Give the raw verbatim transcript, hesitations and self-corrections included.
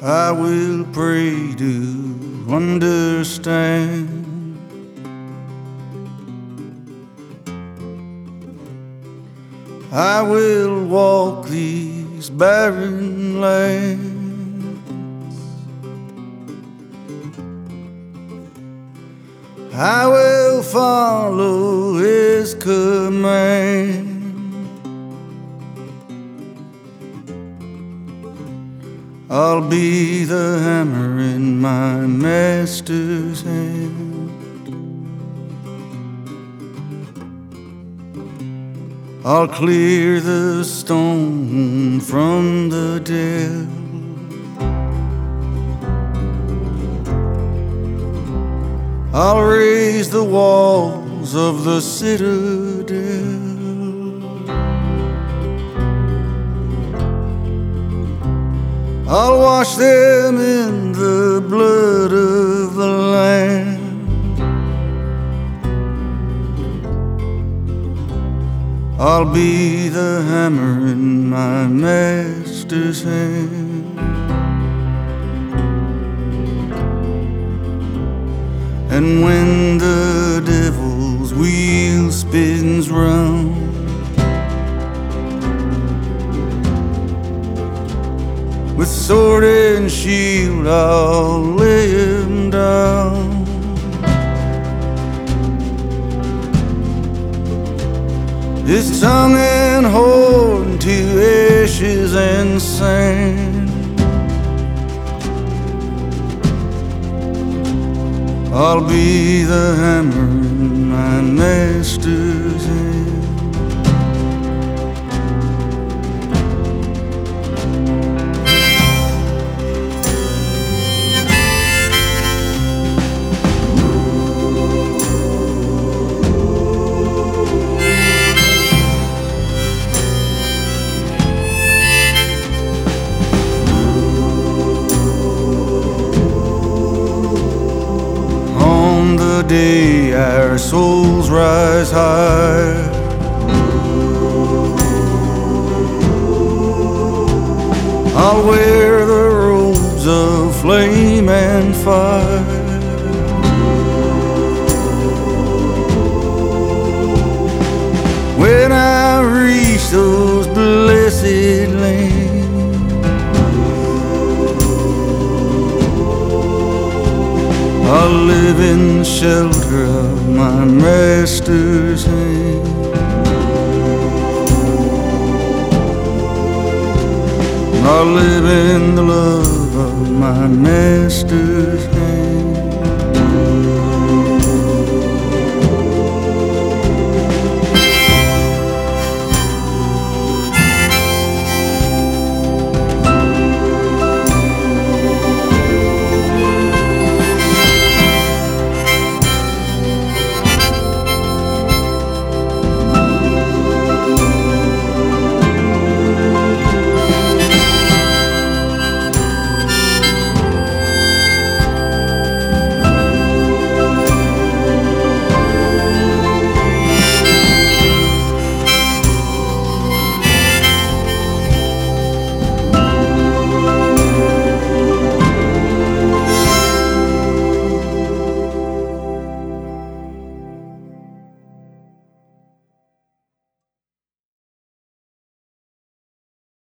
I will pray to understand. I will walk these barren lands. I will follow His command. I'll be the hammer in my master's hand. I'll clear the stone from the dell. I'll raise the walls of the citadel. I'll wash them in the blood of the Lamb. I'll be the hammer in my master's hand. And when the devil's wheel spins round, with sword and shield I'll lay him down. His tongue and horn to ashes and sand. I'll be the hammer in my master's hand. The day our souls rise high, I'll wear the robes of flame and fire. When I reach those blessed lands, I'll live in the shelter of my master's hand. I'll live in the love of my master's hand.